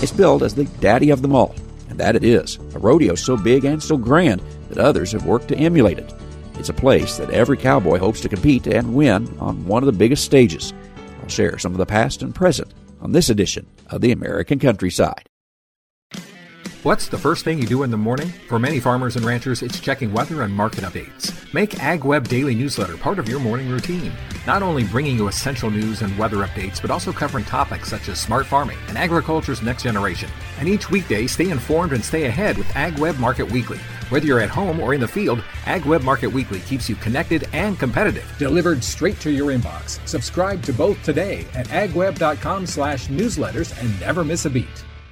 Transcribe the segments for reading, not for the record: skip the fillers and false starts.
It's billed as the daddy of them all, and that it is, a rodeo so big and so grand that others have worked to emulate it. It's a place that every cowboy hopes to compete and win on one of the biggest stages. I'll share some of the past and present on this edition of the American Countryside. What's the first thing you do in the morning? For many farmers and ranchers, it's checking weather and market updates. Make AgWeb Daily Newsletter part of your morning routine. Not only bringing you essential news and weather updates, but also covering topics such as smart farming and agriculture's next generation. And each weekday, stay informed and stay ahead with AgWeb Market Weekly. Whether you're at home or in the field, AgWeb Market Weekly keeps you connected and competitive. Delivered straight to your inbox. Subscribe to both today at agweb.com/newsletters and never miss a beat.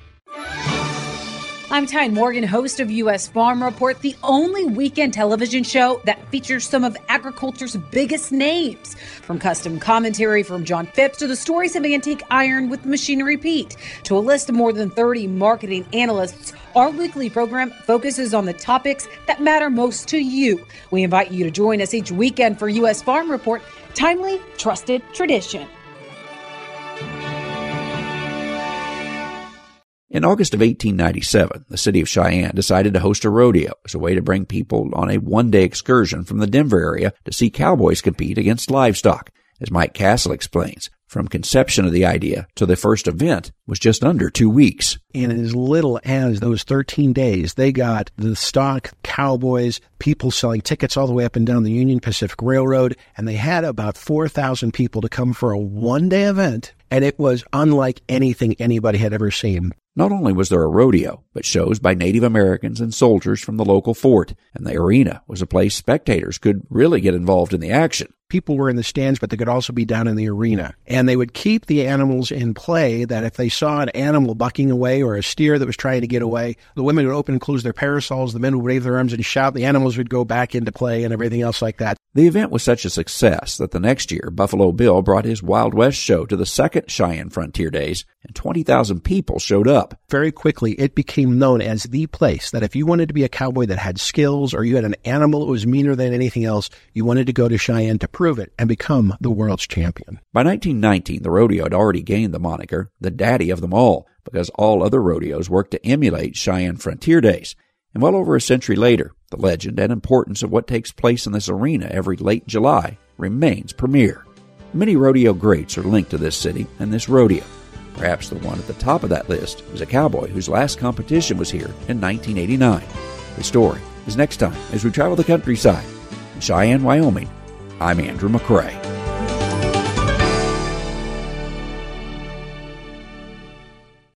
I'm Tyne Morgan, host of U.S. Farm Report, the only weekend television show that features some of agriculture's biggest names. From custom commentary from John Phipps to the stories of antique iron with Machinery Pete to a list of more than 30 marketing analysts, our weekly program focuses on the topics that matter most to you. We invite you to join us each weekend for U.S. Farm Report, timely, trusted tradition. In August of 1897, the city of Cheyenne decided to host a rodeo as a way to bring people on a one-day excursion from the Denver area to see cowboys compete against livestock. As Mike Castle explains, from conception of the idea to the first event was just under 2 weeks. In as little as those 13 days, they got the stock, cowboys, people selling tickets all the way up and down the Union Pacific Railroad, and they had about 4,000 people to come for a one-day event, and it was unlike anything anybody had ever seen. Not only was there a rodeo, but shows by Native Americans and soldiers from the local fort, and the arena was a place spectators could really get involved in the action. People were in the stands, but they could also be down in the arena. And they would keep the animals in play, that if they saw an animal bucking away or a steer that was trying to get away, the women would open and close their parasols, the men would wave their arms and shout, the animals would go back into play and everything else like that. The event was such a success that the next year, Buffalo Bill brought his Wild West show to the second Cheyenne Frontier Days, and 20,000 people showed up. Very quickly, it became known as the place that if you wanted to be a cowboy that had skills or you had an animal that was meaner than anything else, you wanted to go to Cheyenne to prove it and become the world's champion. By 1919, the rodeo had already gained the moniker, the daddy of them all, because all other rodeos worked to emulate Cheyenne Frontier Days. And well over a century later, the legend and importance of what takes place in this arena every late July remains premier. Many rodeo greats are linked to this city and this rodeo. Perhaps the one at the top of that list is a cowboy whose last competition was here in 1989. The story is next time as we travel the countryside. In Cheyenne, Wyoming, I'm Andrew McCrae.